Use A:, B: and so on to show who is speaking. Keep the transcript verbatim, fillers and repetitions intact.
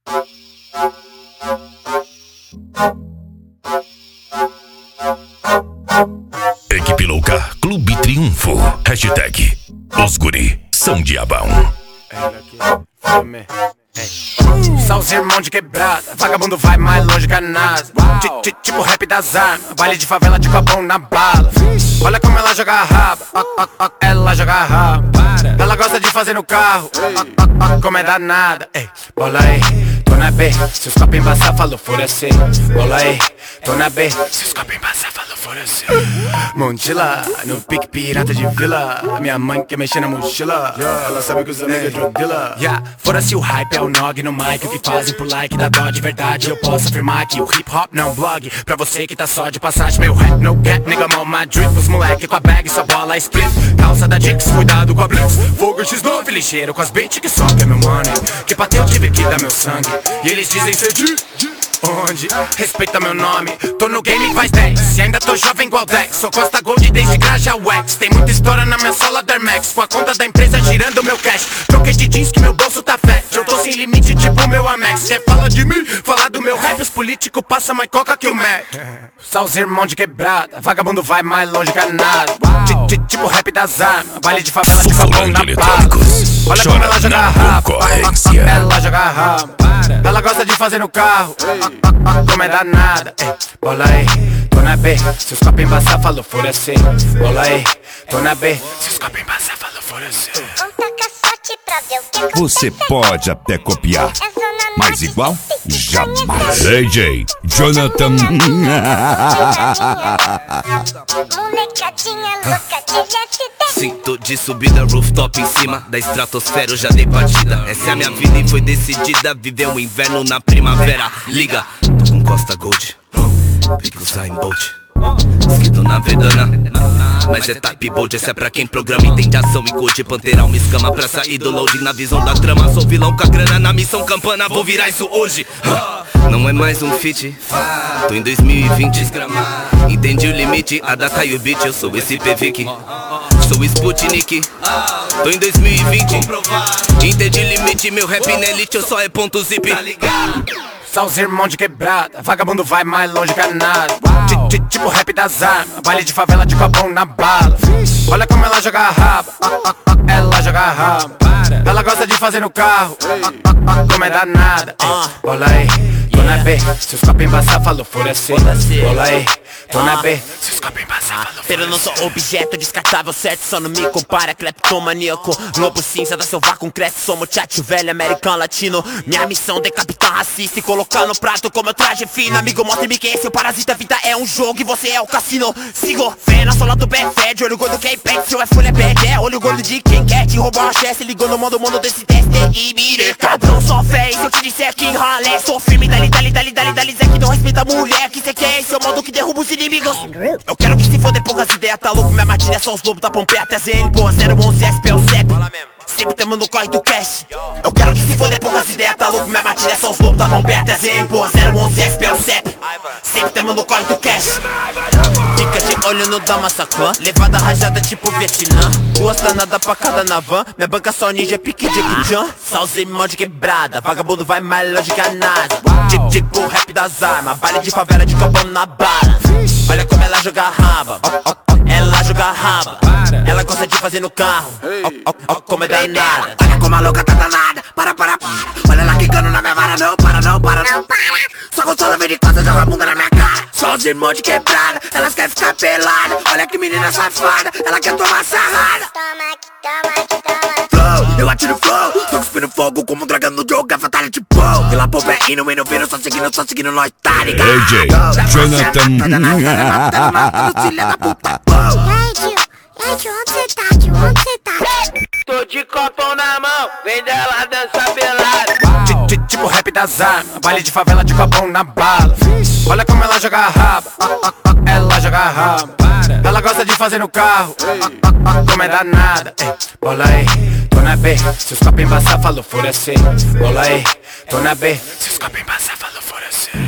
A: Equipe Louca, Clube Triunfo. Hashtag Os Guri são diabão.
B: São os irmãos de quebrada, vagabundo vai mais longe que a NASA. Tipo rap das armas, baile de favela de copão na bala. Olha como ela joga a raba, ó, ó, ó, ela joga a raba. Ela gosta de fazer no carro, ó, ó, ó, como é danada. Ei, bola aí, tô na B, se os copos embaçar, falou fura-se. Bola aí, tô na B, se os copos embaçar, falou fura-se. Montila, no pique pirata de vila. Minha mãe quer mexer na mochila, ela sabe que os amigos é drug dealer. Yeah, fora-se o hype, é o nog no mic. O que fazem por like da dó de verdade. Eu posso afirmar que o hip hop não blog. Pra você que tá só de passagem, meu rap no gap, nigga, mal my drip. Os moleque com a bag, sua bola split. Calça da Dix, cuidado com a blitz. Fogo X nove, ligeiro com as beats que sobe meu money. Que bateu, tive que dar meu sangue. E eles dizem ser de... onde? Respeita meu nome. Tô no game faz dez, e ainda tô jovem igual Dex. Sou Costa Gold desde Graja Wax. Tem muita história na minha sola da Air Max. Com a conta da empresa girando meu cash. Troquei de jeans que meu bolso tá fat. Eu tô sem limite tipo meu Amex. Quer falar de mim? Falar do meu rap. Os políticos passam mais coca que o Mac. Só os irmãos de quebrada, vagabundo vai mais longe que a nada. Tipo rap das armas, baile de favela de copão na bala. Olha como ela joga a raba, ela joga a raba. Ela gosta de fazer no carro, como é danada. Bola aí, tô na B, se os copos embaçar, falou fura-se. Bola aí, tô na B, se os copos embaçar, falou fura-se.
C: Você pode até copiar, mas igual, jamais.
A: D J Jonathan.
D: Sinto de subida, rooftop em cima da estratosfera, eu já dei partida. Essa é a minha vida e foi decidida. Viver o inverno na primavera. Liga, tô com Costa Gold, pico Usain Bolt, escrito na vedana, mas é type bold. Essa é pra quem programa, entende ação e curte. Pantera, uma escama pra sair do loading. Na visão da trama, sou vilão com a grana na missão campana. Vou virar isso hoje. Não é mais um feat, tô em dois mil e vinte. Entendi o limite, a data e o beat. Eu sou esse P V que sou Sputnik. Tô em dois mil e vinte. Entendi o limite, meu rap na elite. Eu só é ponto zip.
B: São os irmãos de quebrada, vagabundo vai mais longe que a nada. Tipo rap das armas, baile de favela de copão na bala. Olha como ela joga a raba, ela joga a raba. Ela gosta de fazer no carro, como é danada. Bola aí, tô na B, se os copos embaçar, falou fura-se. Bola aí, tô na B, se os copos embaçar, falou fura-se.
E: Eu não sou objeto descartável, certo? Só não me compara, cleptomaníaco. Lobo cinza da selva com cresce, sou muchacho velho, americano latino. Minha missão decapitar racista e colocar no prato como meu traje fino. Amigo, mostre-me que esse é o parasita, a vida é um jogo e você é o cassino. Sigo, fé na sola do Befé, de olho gordo que é impede, seu é folha bad, é olho gordo de quem quer te roubar uma chefe. Ligou no mundo, mundo desse teste e mire, cabrão, só fé. E se eu te disser que ralé, sou firme, dali, dali, dali, dali, dali, Zé que não respeita a mulher, que cê quer esse é o modo que derruba os inimigos. Eu quero que se foder poucas ideias, tá louco, minha matilha é só os lobos da Pompeia até Z N, pô, zero onze S P é o C E P. Sempre tamo no corre do cash. Eu quero que se foder poucas ideias, tá louco, minha matilha é só os lobos da Pompeia até Z N, pô, zero onze S P é o C E P. Sempre tamo no corre do cash. Fica de olho no Damassacan, levada rajada tipo Vietnã. Duas danadas pra cada na van, minha banca só ninja pique Jackie Chan. Só os irmãos de quebrada, vagabundo vai mais longe que a NASA. Tipo, tipo rap das armas, baile de favela de copão na bala. Olha como ela joga a raba, ó, ó, ó, ela joga a raba. Ela gosta de fazer no carro, ó, ó, ó, como é danada.
F: Olha como a louca tá danada, para, para, para. Olha ela quicando na minha vara, não para, não para, não para. Só gostosa vem de costa, joga a bunda na minha cara. Só os irmãos de quebrada, elas querem ficar pelada. Olha que menina safada, ela quer tomar sarrada.
G: Toma aqui, toma aqui, toma.
F: Flow, eu atiro flow, tô cuspindo fogo como um dragão no jogo, é fatality bow. Vila pô, é indo, indo, vindo, só seguindo, só seguindo, nós tá ligado.
A: D J Jonathan.
G: Ei, tio, ei, tio, onde cê tá, tio, onde cê tá?
E: Tô de copão na mão, vem dela dança pelada.
B: Tipo rap das armas, baile de favela de copão na bala. Olha como ela joga a raba, ela joga a raba. Ela gosta de fazer no carro, como é danada. Bola aí, tô na B, se os copos embaçar, falou fura-se. Bola aí, tô na B, se os copos embaçar, falou fura-se.